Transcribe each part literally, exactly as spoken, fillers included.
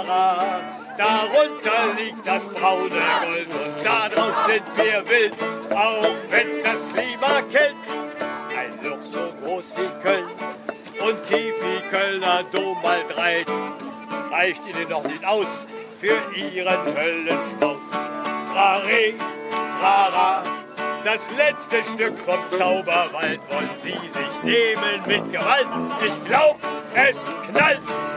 rara. Darunter liegt das braune Gold und darauf sind wir wild, auch wenn's das Klima kennt. Ein Loch so groß wie Köln und tief wie Kölner Dom mal drei, reicht ihnen noch nicht aus für ihren Höllenschmaus. Rare, rara, das letzte Stück vom Zauberwald wollen sie sich nehmen mit Gewalt. Ich glaub, es knallt.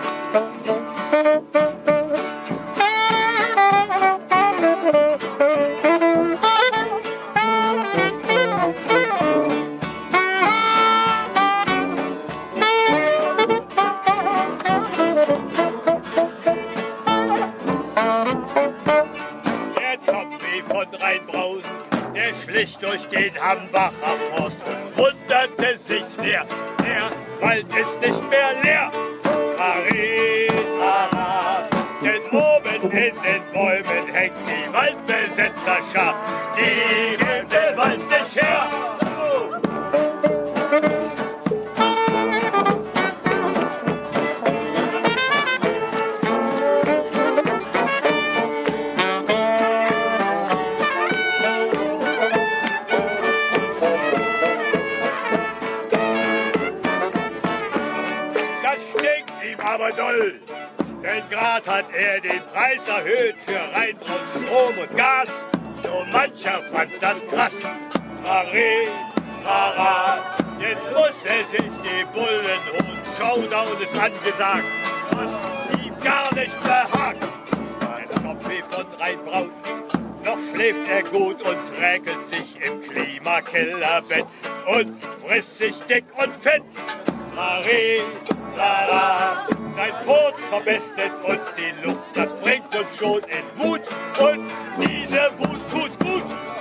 Der schlich durch den Hambacher Forst und wunderte sich sehr, der Wald ist nicht mehr leer. Rara, denn oben in den Bäumen hängt die Waldbesetzerschar, die gibt den Wald nicht her. Oh. Aber doll, denn grad hat er den Preis erhöht für Rheinbraun, Strom und Gas. So mancher fand das krass. Rare, rara, jetzt muss er sich die Bullen holen. Showdown ist angesagt, was ihm gar nicht behagt. Ein Kopfweh von Rheinbraun, noch schläft er gut und trägelt sich im Klimakellerbett und frisst sich dick und fett. Rare, rara, sein Furz verbessert uns die Luft, das bringt uns schon in Wut und diese Wut tut gut.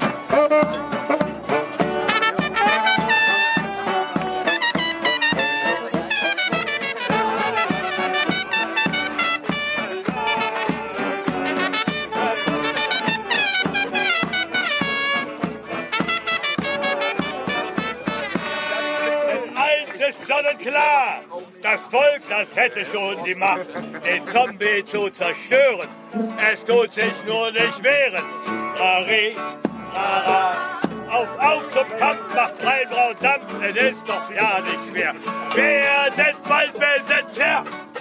Eins ist sonnenklar. Das Volk, das hätte schon die Macht, den Zombie zu zerstören. Es tut sich nur nicht wehren. Rare, rara, auf, auf zum Kampf macht Rheinbraun Dampf. Es ist doch ja nicht schwer. Wer denn Waldbesetzer?